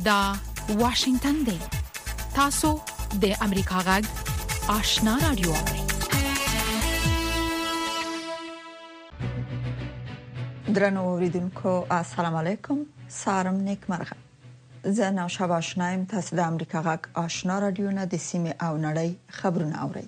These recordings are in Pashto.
دا واشنگتن دی. تاسو د امریکا غږ آشنا رادیو. درنو اوریدونکو السلام علیکم. سارم نیکمرغه. زه نوشابه آشنایم. تاسو د امریکا غږ آشنا رادیو نه د سیمه او نړۍ خبرونه اورئ.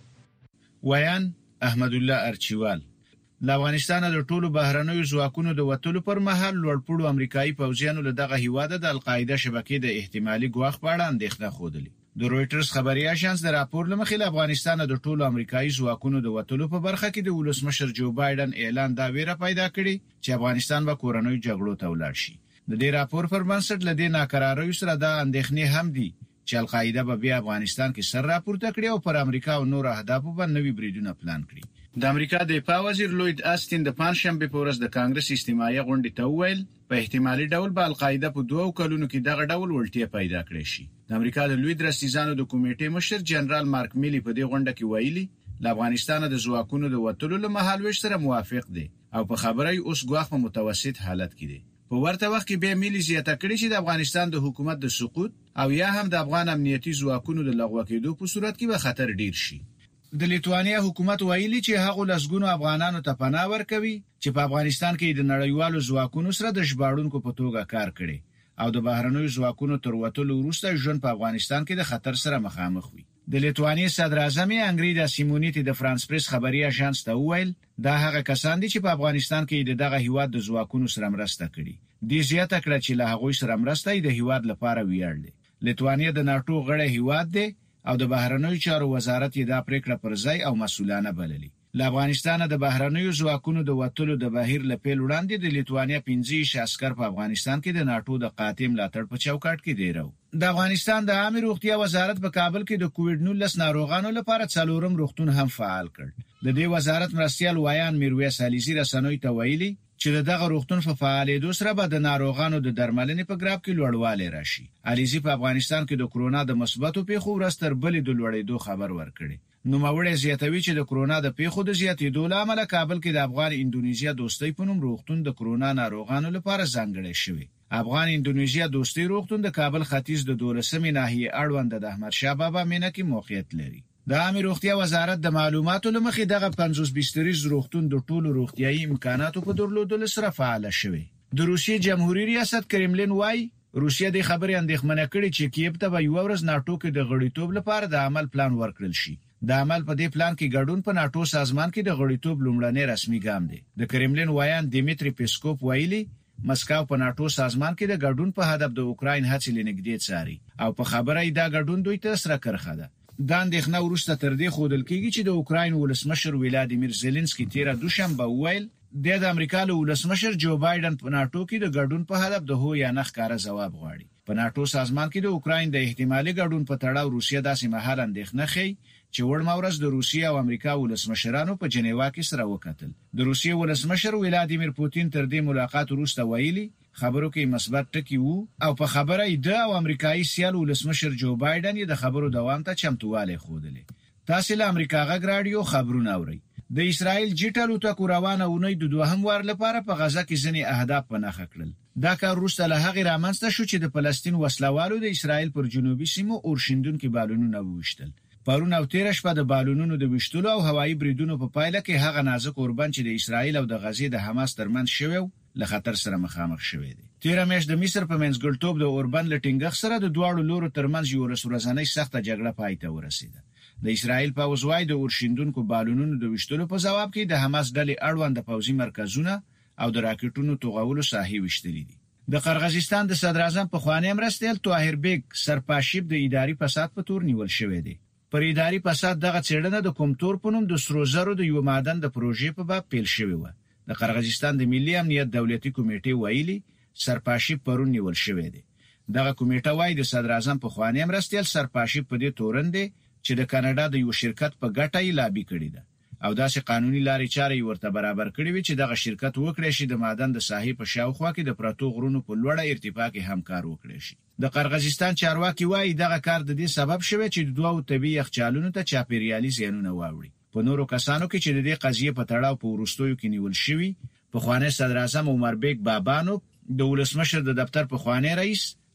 ویان احمد الله ارچیوال د افغانستان د ټولو بهرنیو ځواکونو د وټلو پر مهال لوړپوړو امریکایي پوځیانو له دغه هیواده د القاعده شبکې د احتمالي ګواښ په اړه اندېښنه خوده. د رويټرز خبري اژانس د راپور لمخې له افغانستان د ټولو امریکایي ځواکونو د وټلو په برخه کې د ولسمشر جو بایدن اعلان دا ویره پیدا کړي چې افغانستان به کورنۍ جګړو ته ولاړ شي. د دې راپور پر بنسټ له دې ناکراریو سره دا اندېښنې هم دي چې القاعده به بیا افغانستان کې سر راپورته کړي او پر امریکا او نور اهدافو باندې نوي بریدونه پلان کړي. د امریکا د دفاع وزیر لوید آستین د پنځشنبه په ورځ د کانګرس اجتماعي غونډې ته وویل په احتمالي ډول به القاعده په 2 کلونو کې دغه ډول ولټي پیدا کړي شي. د امریکا د لوی درستیزانو د کمیټې مشر جنرال مارک میلی په دې غونډه کې ویلي ل افغانستان د ځواکونو د وټلو له مهال وش سره موافق دي او په خبري اوس ګواښ په متوسط حالت کې دي. په ورته وخت کې به میلی زیاته کړي چې د افغانستان د حکومت د سقوط او یا هم د افغان امنیتي ځواکونو د لغوه کېدو په صورت کې به خطر ډیر شي. د لیتوانیا حکومت ویلي چې هغه لسګونو افغانانو ته پناه ورکوي چې په افغانستان کې د نړیوالو ځواکونو سره د ژباړونکو په توګه کار کړي او د بهرنیو ځواکونو تر وټلو وروسته ژوند په افغانستان کې د خطر سره مخامخ وي. د لیتوانیا صدر اعظم انګریدا سیمونیټي د فرانس پریس خبري اژانس ته وویل دا هغه کسان دي چې په افغانستان کې دغه هیواد د ځواکونو سره مرسته کړي. د زیاته کړه چې له هغوی سره مرسته د هیواد لپاره ویاړ دی. لیتوانیا د ناتو غړی هیواد دی او د بهرنیو چارو وزارت یې دا پریکړه پر ځای او مسؤلانه بللي. له افغانستان د بهرنیو ځواکونو د وټلو د بهیر له پیل وړاندې د لیتوانیا 15 عسكر په افغانستان کې د ناتو د قاطع ملاتړ په چوکاټ کې دی. د افغانستان د عامه روغتیا وزارت په کابل کې د کووډ-19 ناروغانو لپاره 4 روغتون هم فعال کړ. د دې وزارت مرستيال ویان میرویس علیزی رسنوي ته ویلي چې دغه روغتون په فعالیدو سره به د ناروغانو د درملنې په ګراف کې لوړوالی راشي. علیزی په افغانستان کې د کرونا د مثبتو پیښو ورځ تر بلې د لوړېدو خبر ورکړي. نوموړی زیاتوي چې د کرونا د پیښو د زیاتېدو لامل کابل کې د افغان اندونیزیا دوستۍ په نوم روغتون د کرونا ناروغانو لپاره ځانګړی شوی. افغان اندونیزیا دوستۍ روغتون د کابل ختیځ د 12مې ناحیه اړوند د احمد شاه بابا مینه کې موقعیت لري. د عامه روغتیا وزارت د معلوماتو لمخې دغه 50 بستریز روغتون د ټولو روغتیايي امکاناتو په درلودلو سره فعال شوی. د روسیې جمهوریت ریاست کرملین وايي روسیه د خبرې اندېښمنه کړې چې کیف ته به یو ورځ ناتو کې د غړیتوب لپاره د عمل پلان ورکړل شي. د عمل په دې پلان کې ګډون په ناتو سازمان کې د غړیتوب لومړنی رسمي ګام دی. د کرملین وایان دیمیتری پیسکوف ویلي مسکو په ناتو سازمان کې د ګډون په هدف د اوکراین هڅې لنګدې څاري او په خبره دا ګډون دوی ته سره کرخه ده. دا اندېښنه وروسته تر دې خودل کېږي چې د اوکراین ولسمشر ولادیمیر زيلنسکي تیر دوشنبه ویل د امریکا له ولسمشر جو بایدن په ناتو کې د ګډون په هدف د هو یا نه ښکارا جواب غواړي. په ناتو سازمان کې د اوکراین د احتمالي ګډون په تړاو روسیه داسې مهال اندېښنه کوي چې وړمه ورځ د روسیه او امریکا ولسمشرانو په جنیوا کې سره وکتل. د روسیې ولسمشر ولادیمیر پوتین تر دې ملاقات وروسته ویلي خبرو کې مثبت ټکی وو او په خبره د او امریکایي سیال ولسمشر جو بایدن یې د خبرو دوام ته چمتواله خوده. تاسو له امریکا غږ رادیو خبرونه اورئ. د اسرائیل جټالو ته روانه ونی د دوهم وار لپاره په غزا کې ځنې اهداف پنهخ کړل. دا کار وروسته له هغې رامنځته شو چې د فلسطین وسلوالو د اسرائیل پر جنوبي سیمو اورشیندونکو بالونونه وویشتل. پرون او تیر شپه د بالونونو د وشتلو او هوایي بریدونو په پایله کې هغه نازک اوربند چې د اسرائیل او د غزې د حماس ترمنځ شوی له خطر سره مخامخ شوی دی. تیر میاشت د مصر په منځګړتوب د اوربند لټینګخ سره د دواړو لورو ترمنځ یو ورځنۍ سخته جګړه پای ته ورسیده. د اسرائیل پوځ وايي د اورشیندونکو بالونونو د وشتلو په جواب کې د حماس ډلې اړوند پوځي مرکزونه او د راکټونو توغولو ساحې وشتلې دي. د قرغیزستان د صدر اعظم په خوانی مرستیال طاهر بیگ سرپاشیب د اداري فساد په تور نیول شوی دی. پر اداري فساد دغه څېړنه د کوم تور په نوم د سرو زرو د یو معدن د پروژې په باب پیل شوی و. د قرغیزستان د ملي امنیت دولتي کمیټې ویلي سرپاشیب پرون نیول شوی دی. دغه کمیټه وايي د صدر اعظم په خوانی مرستیال سرپاشیب په دې تورن دی چې د کاناډا د یو شرکت په ګټه یې لابي کړی ده او داسې قانوني لارې چارې ورته برابر کړې وي چې دغه شرکت وکړي شي د معدن د ساحې په شاوخوا کې د پراتو غرونو په لوړه ارتفاع کې همکار وکړي شي. د قرغیزستان چارواکي وايي دغه کار د دې سبب شوی چې د دوه طبي یخچالونو ته چاپیریالي زیانونه واوړي. په نورو کسانو کې چې د دې قضیې په تړاو په وروستیو کې نیول شوی په خوانی صدر اعظم عمر بیگ بابانو د ولسمشر د دفتر په خوانی رئیس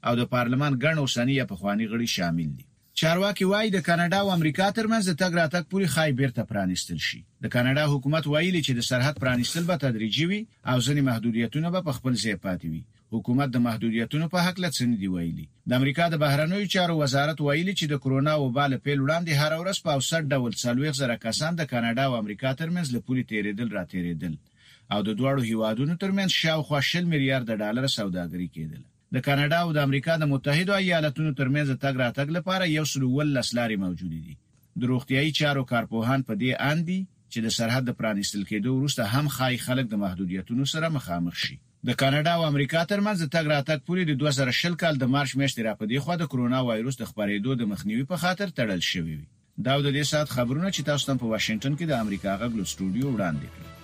او د پارلمان ګڼ اوسنی پخوانی غړي شامل دي. چارواکي وایي د کاناډا او امریکا ترمنځ د تګ راتګ پورې خای بیرته پرانیستل شي. د کاناډا حکومت وایي چې د سرحد پرانیستل به تدریجي وي او ځینې محدودیتونه به په خپل ځای پاتې وي. حکومت د محدودیتونو په حق څه نه دی ویلي. د امریکا د بهرنیو چارو وزارت ویلي چې د کرونا وبا له پیل وړاندې هر ورځ په اوسط ډول 40,000 کسان د کاناډا او امریکا ترمنځ له پولې تیریدل راتیریدل او د دوړو هیوادونو ترمنځ شاوخوا 10 میلیارډ ډالر سوداګري کېدل. د کاناډا او د امریکا د متحده ایالاتونو ترمنځ تګ راتګ لپاره 110 لارې موجود دي. د روغتيایي چارو کارپوهان په دې اندي چې د سرحد پرانیستل کېدو وروسته هم خای خلک د محدودیتونو سره مخامخ شي. د کاناډا او امریکا ترمنځ تګ راتګ پورې د 2020 کال د مارچ میاشتې راپدې خو د کرونا وایروس د خپرېدو د مخنیوي په خاطر تړل شوی وي. دا د دې سات خبرونه چې تاسو ته په واشنگټن کې د امریکا غږ سټوډیو وړاندې کړل.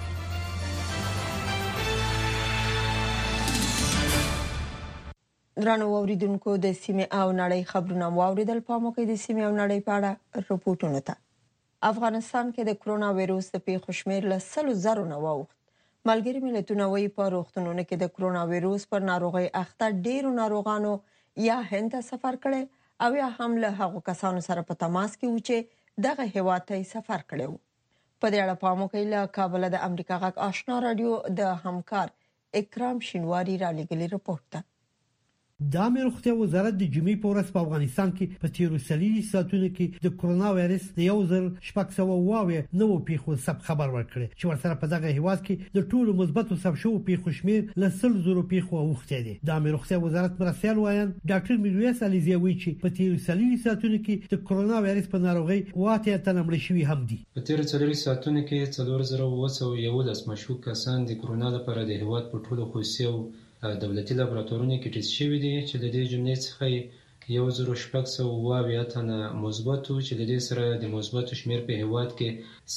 درنو اوریدونکو د سیمه او نړۍ خبرونه واوریدل. په موقع د سیمه او نړۍ په اړه رپورټونه ته. افغانستان کې د کرونا وایروس د پیښو شمېر له 100,000 نه واوښت. ملګری ملتونه وايي په روغتونونو کې د کرونا وایروس پر ناروغي اخته ډیرو ناروغانو یا هند ته سفر کړي او یا هم له هغو کسانو سره په تماس کې و چې دغه هیواد ته سفر کړي وو. په دې اړه په موقع له کابل د امریکا غږ آشنا رادیو د همکار اکرام شینواری را لګلي رپورټ ده. د عامه روغتیا وزارت د جمعې په ورځ په افغانستان کې په تیرو سلیلي ساعتونو کې د کرونا وایرس د 1600 نوو پیښو سب خبر ورکړي چې ورسره په دغه هیواد کې د ټولو مثبتو سب شوو پیښو شمېر له 100,000 پیښو اوښتی دی. د عامه روغتیا وزارت مرستیال وایي ډاکټر میرویس علیزی وایي چې په تیرو سلیلي ساعتونو کې د کرونا وایرس په ناروغي واته تنمړ شوی هم دي. په تیرو سلیلي ساعتونو کې 4,911 مشکوک کسان د کرونا لپاره د هیواد په ټولو خصوصي دولتي لابراتوارونو کې ټیسټ شوي دي چې د دې جملې څخه 1,600 تنه مثبت چې د دې سره د مثبت شمیر په هیواد کې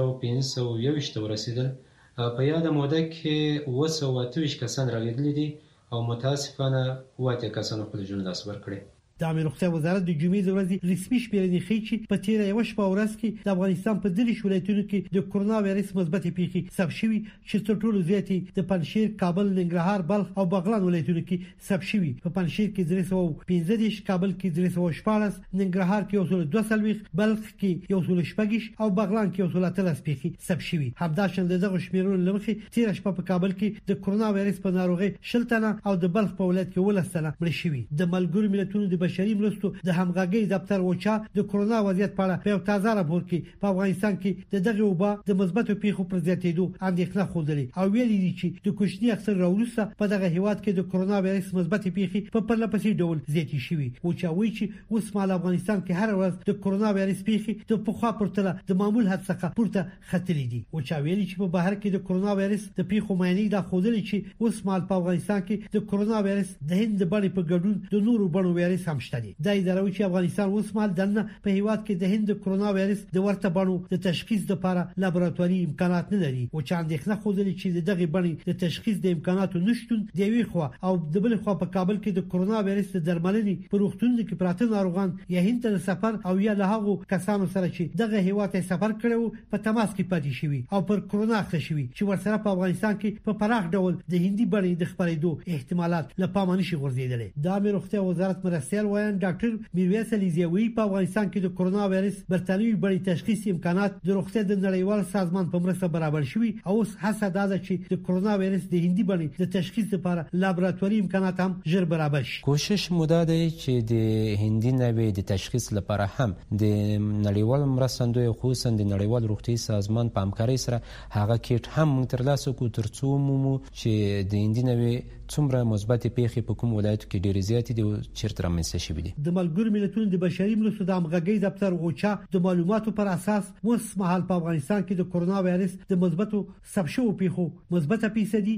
3,521 ورسېدل. په یاد موده کې 228 کسان راغلي دي او متاسفانه 8 کسان خپل ژوند لاس ورکړي. د عامه روغتیا وزارت د جمعې د ورځې رسمي شمیرې ښیي چې په تیره یو شپه ورځ کې د افغانستان په 3 ولایتونو کې د کرونا وایرس مثبت پیښې ثبت شوي چې تر ټولو زیاتې د پنجشیر، کابل، ننګرهار، بلخ او بغلان ولایتونو کې ثبت شوي. په پنجشیر کې 315، کابل کې 314، ننګرهار کې 142، بلخ کې 116 او بغلان کې 113 پیښې ثبت شوي. همداشان دغه شمیرونه لمخې تیره شپه په کابل کې د کرونا وایرس په ناروغي 10 تنه او د بلخ په ولایت کې 12 تنه مړ شوي. د ملګرو ملتونو د بشري مرستو د همغږي دفتر اوچا د کرونا وضعیت په اړه په تازه راپور کې په افغانستان کې دغه وبا د مثبتو پیښو پر زیاتېدو اندېښنه خوده او ویلي دي چې د کوچني اکثر راوروسته په دغه هیواد کې د کرونا وایرس مثبت پیښې په پرلپسې ډول زیاتې شوي. اوچا وایي چې اوس مال افغانستان کې هر ورځ د کرونا وایرس پیښې د پخوا پرتله د معمول حد څخه پورته ختلې دي. اوچا ویلي چې په بهر کې د کرونا وایرس د پیښو معنی دا خوده چې اوس مال په افغانستان کې د کرونا وایرس د هند باندې په ګډون د نورو بڼو وایرس هم شته. دا اداره چې افغانستان اوس مال دنه په هیواد کې د هند کرونا وایرس د ورته بڼو د تشخیص لپاره لابراتواري امکانات نه لري او چې اندېښنه خوده چې دغه بڼې د تشخیص د امکاناتو نشټون دی وی خو او د بل خو په کابل کې د کرونا وایرس د درملنې په روغتون کې پراته ناروغان یا هند ته سفر او یا له هغو کسانو سره چې دغه هیواد ته سفر کړو په تماس کې پاتې شوی او پر کرونا اخته شوی چې ورسره په افغانستان کې په پراخ ډول د هندي بڼې د خپرېدو احتمالات له پامه نشي غورځیدل. د عامه روغتیا وزارت مرستیال وایي ډاکټر میرویس علیزی وی په افغانستان کې د کرونا وایرس برتانوي بڼې تشخیص امکانات د روغتیا د نړیوال سازمان په مرسته برابر شوي او اوس هڅه ده چې د کرونا وایرس د هندي بڼې د تشخیص لپاره لابراتواري امکانات هم ژر برابر شي. کوشش موده ده چې د هندي نوې د تشخیص لپاره هم د نړیوال مرستندوی خصوصا د نړیوال روغتي سازمان په همکارۍ سره هغه کیټ هم ترلاسه کو ترڅو مو چې د هندي نوې څومره مثبت پیښې په کوم ولایت کې ډېر زیات دي چیرته رامنځته شوي دي. د ملګرو ملتونو د بشري مرستو د همغږي دفتر اوچا د معلوماتو پر اساس اوس مهال په افغانستان کې د کرونا وایرس د مثبتو ثبت شوو پیښو مثبت فیصدي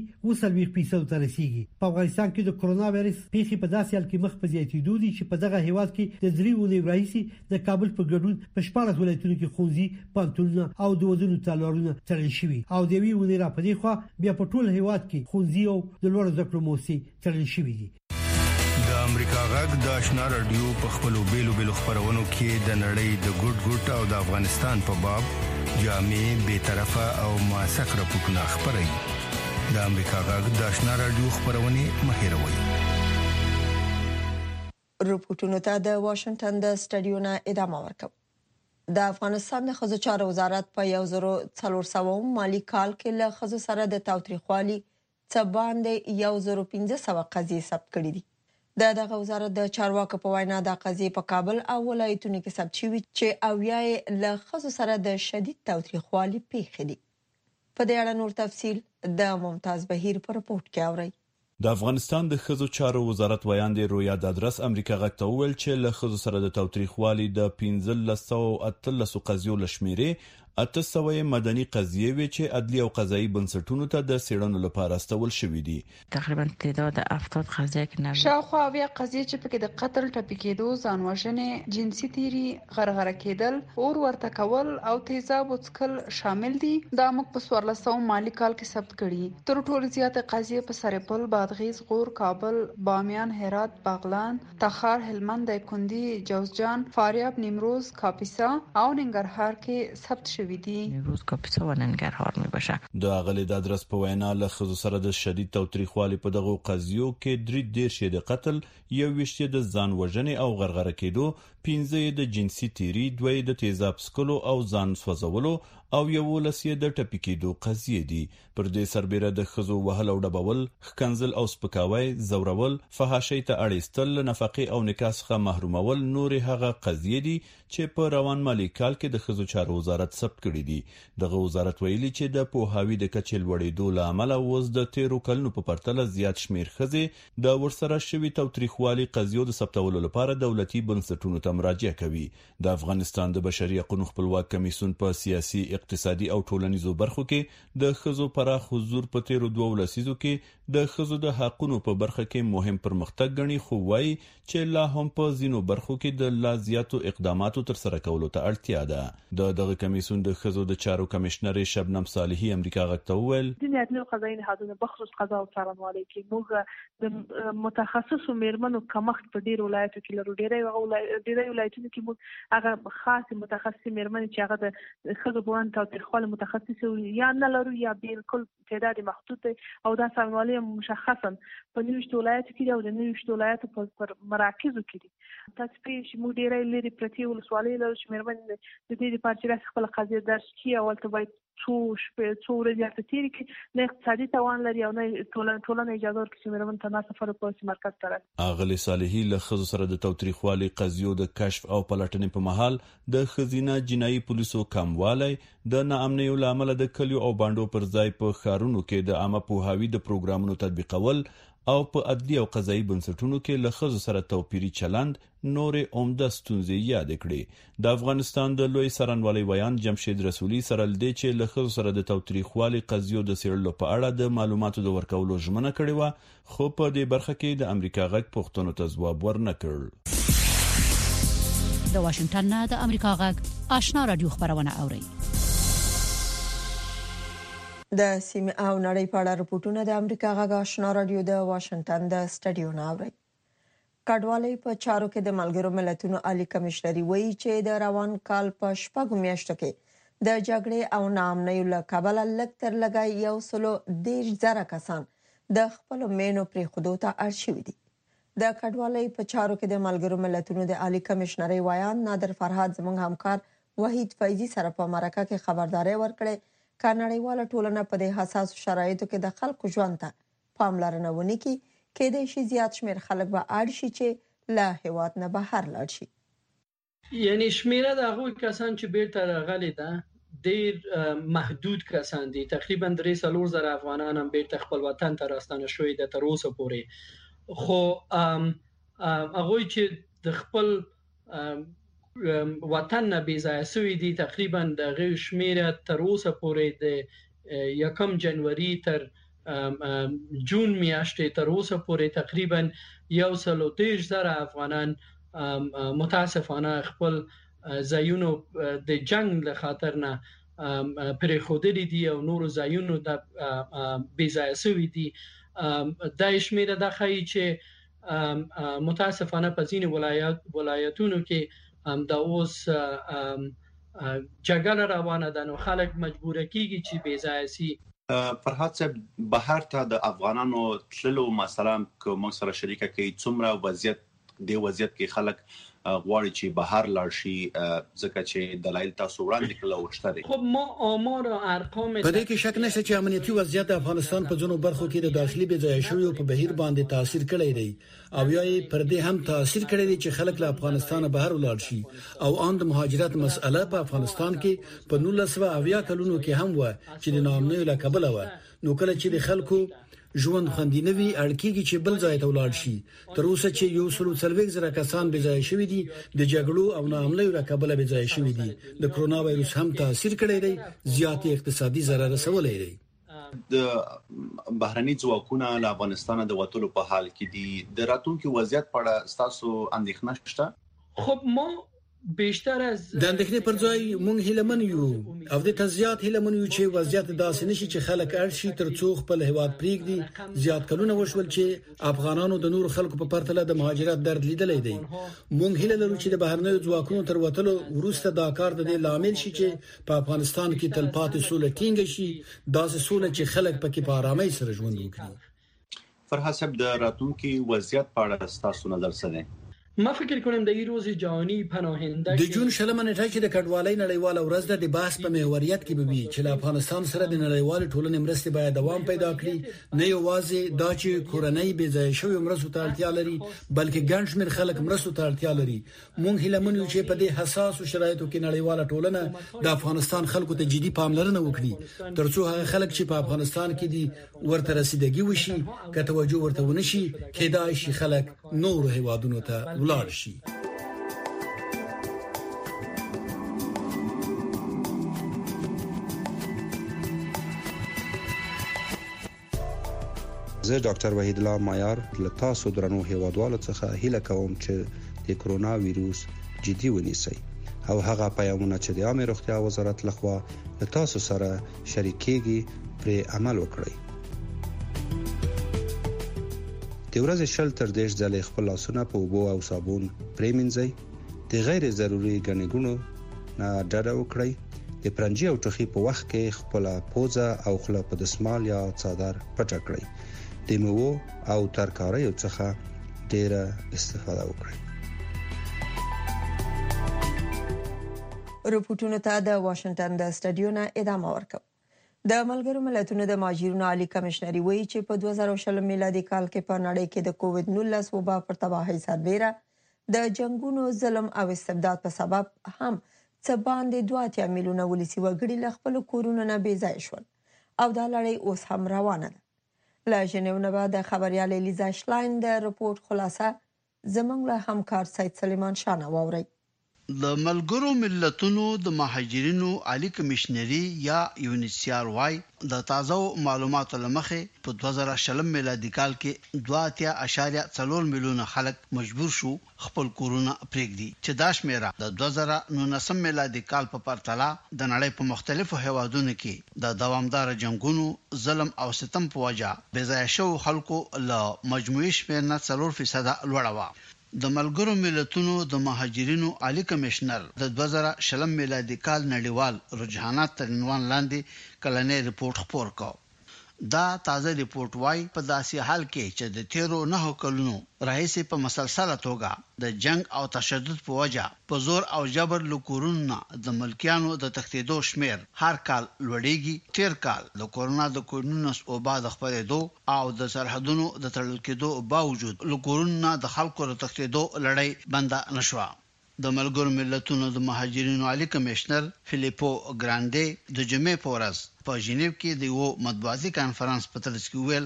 40% ته رسیدي. په افغانستان کې د کرونا وایرس پیښې په داسې حال کې مخ په زیاتېدو دي چې په دغه هیواد کې د دریو رئیسي د کابل په ګډون په 14 ولایتونو کې ښوونځي، پانتونونه او د ودونو تالارونه تړل شوي او د وی ونې را پدې خو بیا په ټول هیواد کې ښوونځي او د لوړ زده کړو موسسې تړل شوي دي. د امریکا غږ د آشنا رادیو په خپلو بیلو خبرونو کې د نړۍ د ګډ او د افغانستان په باب جامع، بی‌طرفه او موثق راپورټونه خپروي. د امریکا غږ د آشنا رادیو خبرونه مهیروي. رپورټونو ته د واشنگټن د سټډیو نه ادامه ورکوم. د افغانستان د ښځو چارو وزارت په 1400 مالی کال کې له ښځو سره د تاوتریخوالي څخه باندې 1500 قضیې ثبت کړې دي. دغه وزارت د چارواکو په وینا د قضیې په کابل او ولایتونو کې ثبت شوي چې اویای له ښځو سره د شدید تاوتریخوالي پیښې دي. په دې اړه نور تفصیل د ممتاز بهیر په رپورت کې اورئ. د افغانستان د ښځو چارو وزارت ویاند رویا دادرس امریکا غږ ته وویل چې له ښځو سره د تاوتریخوالي د 1513 قضیو لشمیرې 800 مدني قضیې وي چې عدلي او قضایي بنسټونو ته د سیړنو لپاره استول شوې دي. تقریبا تعداد 70 قضیه کې نه شاوخوا بیا قضیې چې پکې د قتل، ټپي کېدو، ځانوژنې، جنسي تیری، غرغره کېدل، اور ورته کول او تیزاب وڅکل شامل دي. دا موږ په 1400 مالی کال کې ثبت کړي. تر ټولو زیاته قضیې په سرپل، بادغیس، غور، کابل، بامیان، هرات، بغلان، تخار، هلمند، دایکنډي، جوزجان، فاریاب، نیمروز، کاپیسا او ننګرهار کې ثبت نیمروز، کاپیسا و ننګرهار می باشه. د غلې د ادرس په وینا له ښځو سره د شدید تاوتریخوالي په دغه قضیو کې 3 د قتل، 21 د ځان وژنې او غرغره کېدو، 15 د جنسي تیری، 2 د تیزاب څکلو او ځان سوځولو او 11 د ټپي کېدو قضیې دي. پر دې سربېره د ښځو وهل او ډبول، ښکنځل او سپکاوی، زورول، فحاشۍ ته اړیستل، نفقې او نکاح څخه محرومول نور هغه قضیې دي چې په روان مالی کال کې د ښځو چارو وزارت ثبت کړي دي. دغه وزارت ویلي چې د پوهاوي د کچې لوړېدو له امله اوس د 13 کلونو په پرتله زیات شمیر ښځې د ورسره شوي تاوتریخوالي قضیو د ثبتولو لپاره دولتي بنسټونو ته مراجعه کوي. د افغانستان د بشري حقوقو خپلواک کمیسیون په سیاسي، اقتصادي او ټولنیزو برخو کې د ښځو پراخ حضور په تیرو 2 لسیزو کې د ښځو د حقوقو په برخه کې مهم پرمختګ غني، خو وايي چې لا هم په ځینو برخو کې د لا زیاتو اقداماتو تر سره کولو ته اړتیا ده. دغه کمیسیون د ښځو د چارو کمشنر شبنم صالحي امریکا غږ ته وویل د عدالت قضایي نهادونو بخصوص قضا او څارنوالۍ کې موږ د متخصصو میرمنو کمښت په ډیرو ولایتونو کې لرو. ډیری ولایتونو کې موږ هغه خاص متخصص میرمن چې هغه د ښځو په وړاندې تاوتریخوالي متخصص یا نه لرو یا بالکل تعداد محدود دی او دا څارنوالۍ مشخصا په 90 ولایتو کې او د 90 ولایتو په مراکزو کې دي. تاسو په موږ ډیری لري پرتی ولسوالۍ لرو چې میرمن د دې لپاره چې خپل قضیه درس کړي او ولته باید څو ورځې افته تیری کې نه اقتصادي توان لري او نه ټولنه اجازه ورکړي چې میرمن ته نه سفر په مرکز ته راځي. اغلی صالحي له ښځو سره د تاوتریخوالي قضیو د کشف او پلټنې په مهال د ښځینه جنایي پولیسو کموالی، د ناامنیو لامل د کلیو او باندو پر ځای په ښارونو کې د عامه پوهاوي د پروګرامونو تطبیقول او په عدلي او قضایي بنسټونو کې له ښځو سره توپیري چلند نورې عمده ستونزې یاد کړې. د افغانستان د لوی څارنوالۍ ویان جمشید رسولي سره لدې چې له ښځو سره د تاوتریخوالي قضیو د څېړلو په اړه د معلوماتو د ورکولو ژمنه کړې وه، خو په دې برخه کې د امریکا غږ پوښتنو ته ځواب ورنکړ. د واشنگټن نه د امریکا غږ آشنا رادیو خبرونه اوري. د سیمه او نړۍ په اړه رپورټونه د امریکا غږ آشنا رادیو د واشنگټن د سټډیو نه اوري. کډوالۍ په چارو کې د ملګرو ملتونو عالی کمشنري وایي چې د روان کال په 6 میاشتو کې د جګړې او ناامنۍ له کبله لږ تر لږه 110,000 کسان د خپل مینو پرې خودو ته اړ شوي دي. د کډوالۍ په چارو کې د ملګرو ملتونو د عالی کمشنري ویان نادر فرهاد زموږ همکار وحید فیضی سره په مرکه کې خبرداري ورکړه کانړیواله ټولنه په دې حساس شرایطو کې د خلکو ژوند ته پاملرنه ونی کېدای شي زیات شمیر خلک به اړ شي چې له هیواد نه بهر لاړ شي. یعنی شمیره د هغه کسان چې بیرته راغلي ده ډیر محدود کسان دي. تقریبا 3,000 افغانان هم بیرته خپل وطن ته راستانه شوي د تر اوسه پورې، خو هغه چې د خپل وطن نه بیځای شوي دي تقریبا د غیر شمیره تر اوسه پورې د 1 جنوري تر جون میاشتې تر اوسه پورې تقریبا 130,000 افغانان متاسفانه خپل ځایونو د جنگ له خاطر نه پرې خودري دي او نور ځایونو د بیځای شوي دي. د شمیره د خای چې متاسفانه په ځینې ولایتونو کې دا اوس جګړه روانه ده، نو خلک مجبور کیږي چې بې ځای شي. فرهاد صاحب بهر ته د افغانانو تللو مثلا که موږ سره شریکه کوي څومره وضعیت د وضعیت کې خلک غواړي چې بهر لاړ شي ځکه چې دلایل تاسو وړاندې کړل وشته دي. خب ما آمار او ارقام په دې کې شک نشته چې امنیتي وضعیت د افغانستان په ځینو برخو کې د داخلي بې ځایه شویو په بهیر باندې تاثیر کړی دی او یې پر دې هم تاثیر کړی دی چې خلک له افغانستان بهر ولاړ شي او ان د مهاجرت مسأله په افغانستان کې په 1970 کلونو کې هم و چې د نامنوي له کبله و. نو کله چې د خلکو ژوند خوندینوي اړکیږي چې بل ځای ته ولاړ شي. تر اوسه چې یو سلو څلويخ زره کسان بې ځای شوي دي د جګړو او ناامنۍ رکبله بې ځای شوي دي. د کرونا وایروس هم تاثیر کړی دی، زیات اقتصادي ضرر رسولی دی. د بهرني ځواکونو له افغانستان د وټولو په حال کې دي. د راتلونکي وضعیت په اړه تاسو اندېښنه شته؟ خب ما بیشتر از د اندېښنې پر ځای مونږ هیلمن یو او د تزیات هیلمن یو چې وضعیت داسې نشي چې خلک اړ شي تر څو خپل هیواد پریږدي. زیات کلونه وشول چې افغانانو د نور خلکو په پرتله د مهاجرت درد لیدلې دی. مونږ هیله لرو چې د بهرنیو ځواکونو تر وټلو وروسته دا کار د لامل شي چې په افغانستان کې تلپاتې سوله ټینګ شي، داسې سوله چې خلک پکې په آرامۍ سره ژوند وکړي. فرحت صاحب د راتلونکي وضعیت په اړه تاسو نظر څه دی؟ ما فکر کنم در این روز جهانی پناهنده د جون شلمه نیټه چې د کډوالۍ نړیواله ورځ ده د بحث په محوریت کې به وي چې له افغانستان سره د نړیوال ټولنې مرستې باید دوام پیدا کړي. نه یوازې دا چې کورنۍ بې ځای شوی مرستو ته اړتیا لري بلکې ګڼ شمېر خلک مرستو ته اړتیا لري. مونږ هیله منو چې په دې حساسو شرایطو کې نړیواله ټولنه د افغانستان خلکو ته جدي پاملرنه وکړي ترڅو هغه خلک چې په افغانستان کې دي ورته رسیدګي وشي، که توجه ورته ونشي کېدای شي خلک نور هیوادونو ته ولاړ شي. زه ډاکټر وحید الله مایار له تاسو درنو هیوادوالو څخه هیله کوم چې د کرونا وایروس جدي ونیسئ او هغه پیغامونه چې د عامه روغتیا وزارت لخوا له تاسو سره شریکېږي پر عمل وکړئ. د ورځې شل تر 10 ځله خپل لاسونه په اوبو او صابون پریمنځئ. د غیر ضروري ګڼګونو نه ډډه وکړئ. د پرنجي او ټوخي په وخت کې خپل پوزه او خوله په دسمال یا څادر پټ کړئ. د میوو او ترکاریو څخه ډیره استفاده وکړئ. رپورټونو ته د واشنگټن د سټډیو نه ادامه ورکوم. د ملګرو ملتونو د مهاجرینو عالی کمشنري وایي چې په 2020 میلادي کال کې په نړۍ کې د کووډ-19 وبا پر تباهۍ سربېره د جنگونو، ظلم او استبداد په سبب هم څه باندې 2 میلیونه ولسی وګړي له خپل کورونو نه بې ځای شول او دا لړۍ اوس هم روانه ده. له ژنیو نه د خبريال الیزا شلاین د رپورت خلاصه زموږ له همکار سید سلیمان شاه واوري. د ملګرو ملتونو د مهاجرینو عالی کمشنري یا یونیسیار وای د تازه معلوماتو لمخې په 2020 میلادي کال کې 2.4 میلیونه خلک مجبور شو خپل کورونه پرېږدي چې دا شمیره د 2019 میلادي کال په پرتله د نړۍ په مختلفو هیوادونو کې د دوامدار جنگونو، ظلم او ستم په وجه بې ځای شو خلکو له مجموعي شمیر نه 4% لوړه و. د ملګرو ملتونو د مهاجرینو عالی کمشنر د 2020 میلادي کال نړیوال رجحانات تر عنوان لاندې کلنې رپورت خپور کړ. دا تازه رپورت وايي په داسې حال کې چې د 13 کلونو راهیسې په مسلسله توګه د جنگ او تشدد په وجه په زور او جبر لکورونه د ملکیانو د تختیدو شمیر هر کال لوړیږي. تیر کال د کورونا د کوډ-19 او بعد خپرېدو او د سرحدونو د تړل کېدو باوجود لکورونه د خلکو د تختیدو لړۍ بنده نشوه. د ملګرو ملتونو د مهاجرینو عالی کمشنر فلیپو ګراندې د جمعې په ورځ په ژنیو کې د یو مطبوعاتي کانفرنس په ترڅ کې ویل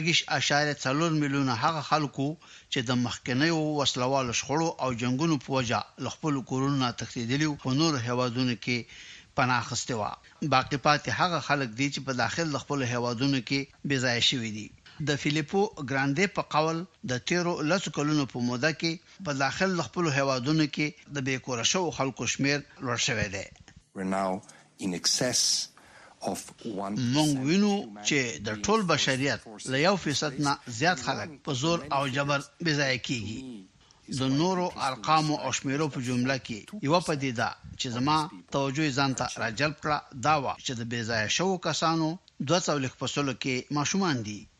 4.4 میلیونه هغه خلکو چې د مخکنیو وسلوالو شخړو او جنگونو په وجه خپل کورونه تخریدلي په نور هیوادونو کې پناه اخیستي و. باقي پاتې هغه خلک دي چې په داخل خپل هیوادونو کې بې ځای شوي دي. د فلیپو ګراندې په قول د 13 کلونو په موده کې په داخل خپل هیوادونو کې د بې کور شو خلکو شمیر لوړ شوی دی. مونږ وینو چې د ټول بشریت له 1% نه زیات خلک په زور او جبر بې ځای کیږي. د نورو ارقامو او شمیرو په جمله کې یو پدیده چې زما توجه ځان ته راجلب کړه دا و چې د بې ځای شو کسانو 200 فاصله کې ماشومان دي.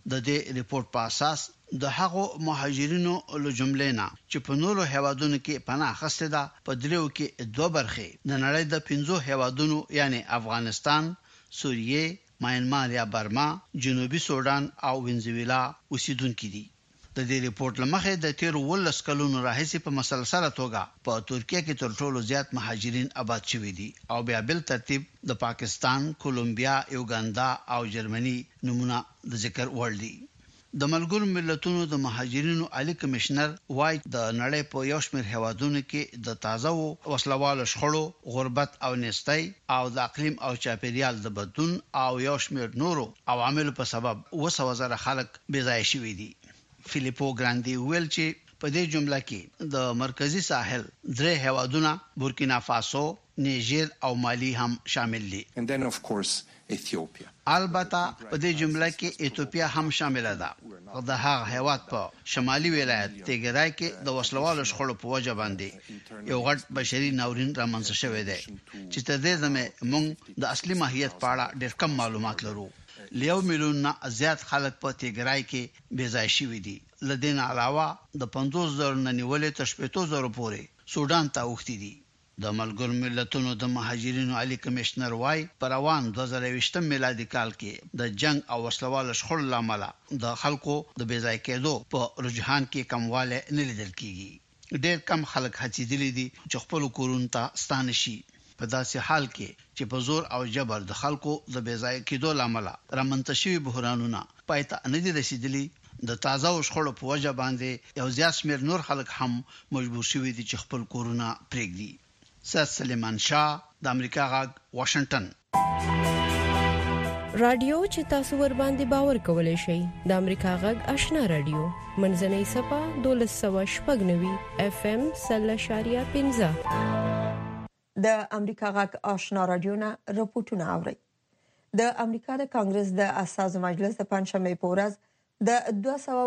د دې ریپورت په اساس د هغو مهاجرینو له جملې نه چې په نورو هیوادونو کې پناه اخیستې ده په دریو کې دوه برخې د نړۍ د 15 هیوادونو یعنی افغانستان، سوریه، میانمار یا برما، جنوبي سودان او وینزویلا اوسیدونکو دي. د دې ریپورت لمخې د 13 کلونو راهیسې په مسلسله توګه په ترکیه کې تر ټولو زیات مهاجرین آباد شوي دي او بیا بل ترتیب د پاکستان، کولومبیا، یوګاندا او جرمني نمونه د ذکر وړ دي. د ملګرو ملتونو د مهاجرینو عالی کمشنر وايي د نړۍ په یو شمېر هیوادونو کې د تازه وسلوالو شخړو، غربت او نېستۍ او د اقلیم او چاپیریال د بدلون او یو شمېر نورو عواملو په سبب 200,000 خلک بې ځای شوي دي. فیلیپو ګراندي ویل چې په دې جمله کې د مرکزی ساحل 3 هیوادونه بورکینا فاسو، نیجر او مالی هم شامل دي. And then of course Ethiopia. البته په دې جمله کې ایتوپیا هم شامل ده. د هغه هیواد په شمالي ولایت تیګرای کې د وسلوالو شخړو په وجه باندې یو غټ بشري ناورین رامنځته شوی دی چې تر دې زمه موږ د اصلي ماهیت په اړه ډېر کم معلومات لرو. لیو میلیون نه زیات خلک په تیګرای کې بې ځای شوي دي. لدین علاوه د 50,000 نه نیولې تر 70,000 پورې سودان ته اوښتي دي. د ملګرو ملتونو د مهاجرینو عالی کمشنر وايي پر روان 2020 میلادي کال کې د جنگ او وسلوالو شخړو لامل د خلکو د بې ځای کېدو په رجحان کې کمواله نه لیدل کیږي. ډېر کم خلک هڅېدلي دي چې خپل کورونو ته ستانه شي. په داسې حال کې چې په زور او جبر د خلکو د بې ځای کېدو لامل رامنځته شوي بحرانونه پای ته نه دي رسیدلي، د تازه شخړو په وجه باندې یو زیات شمېر نور خلک هم مجبور شوي دي چې خپل کورونه پرېږدي. سید سلیمان شاه، د امریکا غږ، واشنگټن. رادیو چې تاسو ور باندې باور کولای شئ د امریکا غږ آشنا رادیو منځنۍ صفه 1290 FM 0.15 د امریکا غږ آشنا رادیو نه رپورټونه اوري. د امریکا د کانګرس د اساسو مجلس د پنځمې په ورځ د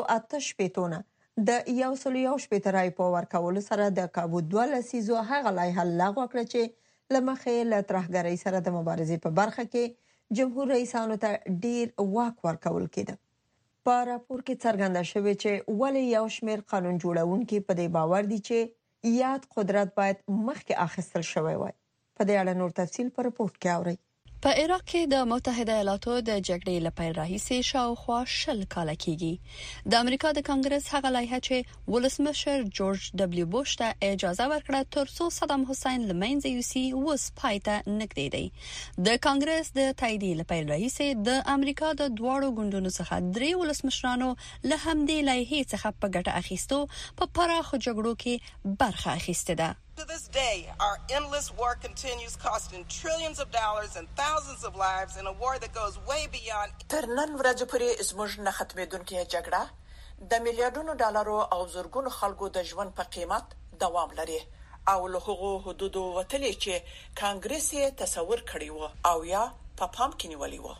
208 نه د 111 رای په ورکولو سره د کابو 2 لسیزو هغه لایحه لغوه کړه چې لمخې له ترهګرۍ سره د مبارزې په برخه کې جمهور رئیسانو ته ډیر واک ورکول کېده. په راپور کې څرګنده شوی چې ولې یو شمېر قانون جوړونکي په دې باور دي چې یاد قدرت باید مخکې اخیستل شوی وای. په دې اړه نور تفصیل په رپورت کې اورئ. په عراق کې د متحده ایالاتو د جګړې لپاره راهیسې شاوخوا 10 کال کېږي. د امریکا د کانګرس هغه لایحه چې ولسمشر جورج دبلیو بوش ته اجازه ورکړه ترڅو صدام حسین لمنځه یوسي وس پایته نږدې دی. د کانګرس د تایید لپاره راهیسې د امریکا د دواړو ګوندونو څخه 3 ولسمشرانو له همدې لایحې څخه په ګټه اخیستو په پراخو جګړو کې برخه اخیسته ده. To this day, our endless war continues, costing trillions of dollars and thousands of lives in a war that goes way beyond. تر نن ورځې پورې زموږ نه ختمېدونکې جګړه د میلیارډونو ډالرو او زرګونو خلکو د ژوند په قیمت دوام لري او له هغو حدودو وتلې چې کانګرس یې تصور کړی و او یا په پام کې نیولې و.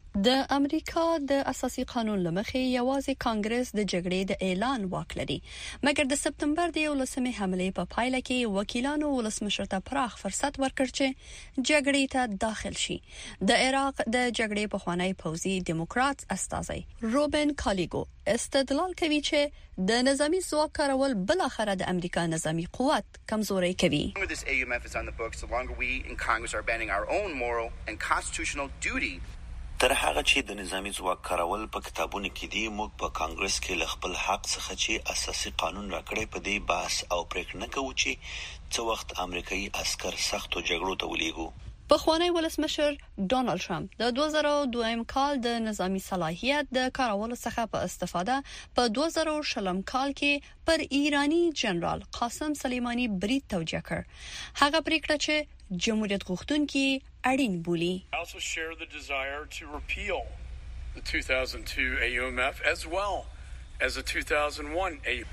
د امریکا د اساسي قانون لمخې یوازې کانګرس د جګړې د اعلان واک لري، مګر د سپتمبر د 11مې حملې په پایله کې وکیلانو ولسمشر ته پراخ فرصت ورکړ چې جګړې ته داخل شي. د عراق د جګړې پخوانی پوځي دیموکرات استازی روبن کالیګو استدلال کوي چې د نظامی ځواک کارول بل اخره د امریکا نظامی قوت کمزوري کوي. This AUMF is on the books, the longer we in Congress are abandoning our own moral and constitutional duty. تر هغه چې د نظامی ځواک کارول په کتابونو کې دي، موږ په کانګرس کې له خپل حق څخه چې اساسي قانون راکړی په دې بحث او پریکړه کوو چې څو وخت امریکایي عسكر سختو جګړو ته ولېږو. پخوانی ولسمشر ډونالد ټرمپ د 2002 کال د نظامی صلاحیت د کارولو څخه په استفاده په 2020 کال کې پر ایرانی جنرال قاسم سلیمانی برید توجیه کړ. هغه پریکړه چې جمهوریت غوښتونکي اړین بولي. I also share the desire to repeal the 2002 AUMF as well as the 2001 AUMF.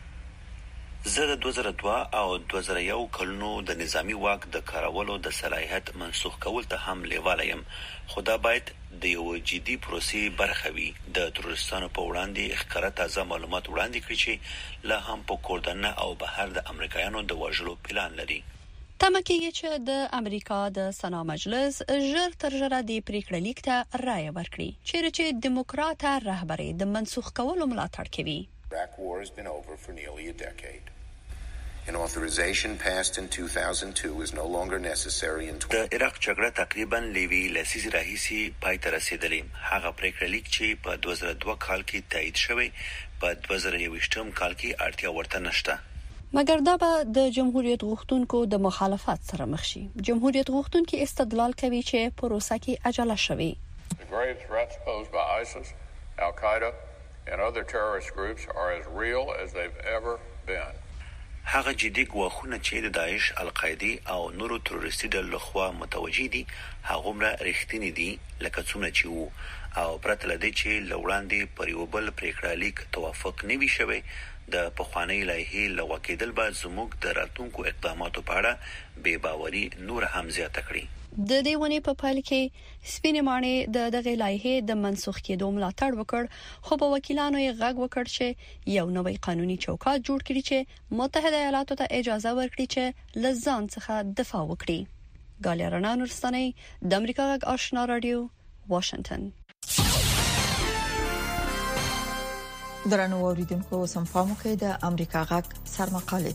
زه د 2002 او 2001 کلونو د نظامی واک د کارولو د صلاحیت منسوخ کول ته هم لیواله یم، خو دا باید د یو جدي پروسې برخه وي. د تروریستانو په وړاندې ښکاره تازه معلومات وړاندې کړي چې لا هم په کوردن او بهر د امریکایانو د وژلو پلان لري. تمکیږي چې د امریکا د سنا مجلس ژر تر ژره د پریکړه لیک ته رائے ورکړي چې دیموکرات رهبري د منسوخ کولو ملاتړ کوي. Iraq war has been over for nearly a decade. An authorization passed in 2002 is no longer necessary in د عراق جګړه تقریبا لوي لسیز راهیسي پای ته رسیدلې. هغه پریکړه لیک چې په 2002 کال کې تایید شوی په 2021 کال کې اړتیا ورته نشته. مګر دا به د جمهوریت غوښتونکو د مخالفت سره مخ شي. جمهوریت غوښتونکو استدلال کوي چې پروسه کې عجله شوی. The grave threats posed by ISIS, Al-Qaeda and other terrorist groups are as real as they've ever been. هغه جدي ګواښونه چې د داعش، القاعده او نورو تروریستي ډلو لخوا متوجي دي هغه مره رښتینی دي لکه څومره چې وو او پرته لدی چې لوړاندې پر یو بل پریکړه لیک توافق نه وي شوی د پخوانی لایحې لغوه کېدل به زموږ د راتلونکو اقداماتو په اړه بې باوري نور هم زیاته کړي. د دې ونې په پایله کې سپینې ماڼۍ د دغه لایحې د منسوخ کېدو ملاتړ وکړ، خو په وکیلانو یې غږ وکړ چې یو نوی قانوني چوکاټ جوړ کړي چې متحده ایالاتو ته اجازه ورکړي چې له ځان څخه دفاع وکړي. ګالیا رڼا نورستاني د امریکا غږ آشنا رادیو واشنگټن. درنو اوریدونکو سم پام وکړئ د امریکا غږ سرمقاله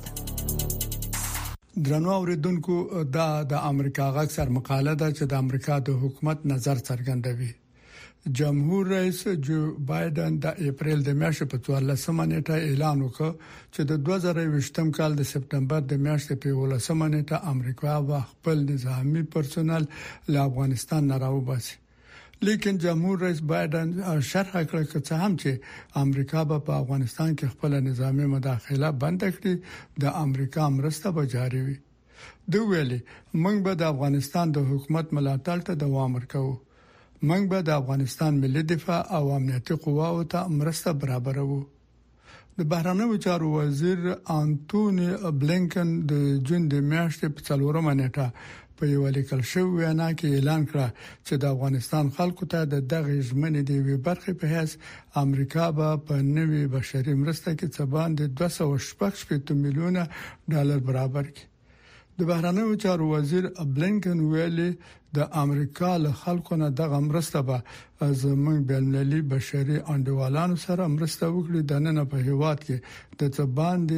ده. درنو اوریدونکو د امریکا غږ سرمقاله ده چې د امریکا د حکومت نظر څرګندوي. جمهور رئیس جو بایدن د اپریل د میاشتې په 14 نیټه اعلان وکړ چې د 2020 کال د سپتمبر د میاشتې په 18 نیټه امریکا به خپل نظامی پرسونل له افغانستان نه راوباسي. لیکن جمهور رئیس بایدن شرح کړ چې هم چې امریکا به په افغانستان کې خپل نظامی مداخله بند کړي د امریکا مرسته به جاري وي. دوی ویلي موږ به د افغانستان د حکومت ملاتړ ته دوام ورکوو. موږ به د افغانستان ملي دفاع او امنیتي قواو ته مرسته برابروو. د بهرنیو چارو وزیر انټونی بلینکن د جون د میاشتې په 4 نیټه په یو لیکل شوی وینا کې اعلان کړ چې د افغانستان خلکو ته د دغه ژمنې د وی برخې په هیڅ امریکا به په نوي بشري مرسته کې څه باندې 216 میلیونه ډالر برابر کړي. د بهرنیو چارو وزیر بلینکن ویلي د امریکا له خلکو نه دغه مرسته به زموږ بینالمللي بشري انډیوالانو سره مرسته وکړي. د نن په هیواد کې د څه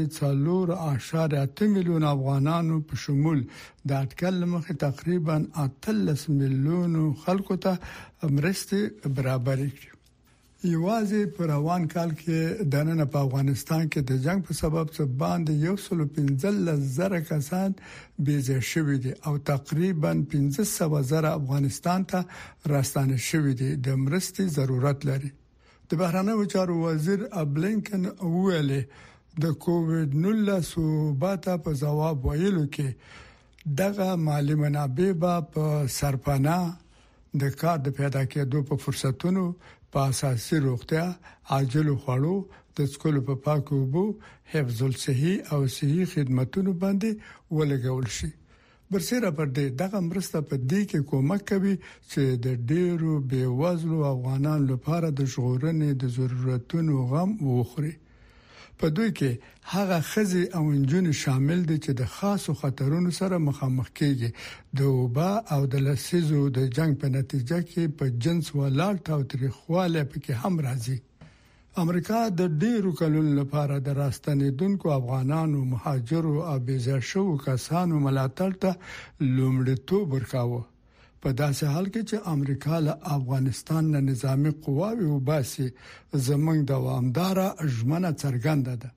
باندې 4.8 میلیون افغانانو په شمول د اټکل مخه تقریبا 13 میلیون خلکو ته مرسته برابر کړي. یوازې په روان کال کې د نن په افغانستان کې د جنگ په سبب څه باندې 115,000 کسان بېځای شوي دي او تقریبا 15,000 افغانستان ته راستانه شوي دي د مرستې ضرورت لري. د بهرنیو چارو وزیر بلینکن ویلي د کووډ 19 وباته په جواب ویلو کې دغه مالی منابع په سرپناه د کار د پیدا کېدو په فرصتونو په اساسي روغتیا، عاجلو خوړو، د سکول په پاکو اوبو، حفظ الصحي او صحي خدماتو باندې ولګول شي. برسره پر دې دغه مرسته په دې کې کومک کوي چې د ډیرو بیوزلو افغانانو لپاره د ژغورنې د ضرورتونو غم وخوري. په دوی کې هغه خزي او انجونې شامل دي چې د خاصو خطرونو سره مخامخ کیږي. د وبا او د لسیزو د جنگ په نتیجه کې په جنس ولاړ تاوتریخواله پکې هم راځي. امریکا د ډیرو کلونو لپاره د راستنیدونکو افغانانو، مهاجرو او بېځای شوو کسانو ملاتړ ته لومړیتوب ورکاوه. په داسې حال کې چې امریکا له افغانستان نه نظامی قواوی وباسي زمونږ دوامدار ژمنه څرګنده ده.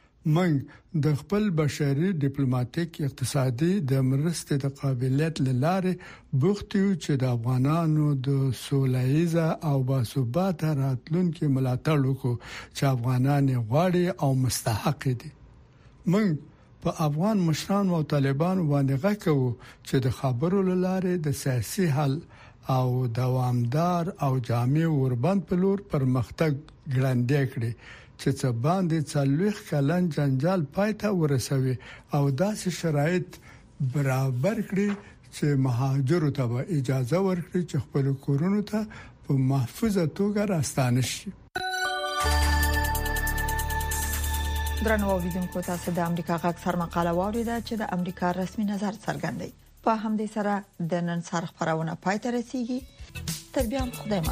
موږ د خپل بشري ډیپلوماټیک اقتصادي د مرستې د قابلیت لاره بوخت یو چې د افغانانو د سولهییزه او باثباته راتلونکو ملاتړ وکړو چې افغانان غواړي او مستحق دي. موږ په افغان مشرانو او طالبانو باندې غږ چې د خبرو لاره د سیاسي حل او دوامدار او جامع اوربند په لور پرمختګ ګړندې کړي چې څه باندې 40 کلن جنجال پای ته ورسوي او داسې شرایط برابر کړي چې مهاجرو ته اجازه ورکړي چې خپل کورونو ته په محفوظه توګه راستانه شي. درنو اوریدونکو تاسو د امریکا غږ سرمقاله واوریده چې د امریکا رسمي نظر څرګندوي. په همدې سره د نن سر خبرونه پای ته رسیدي. تر بیا خدای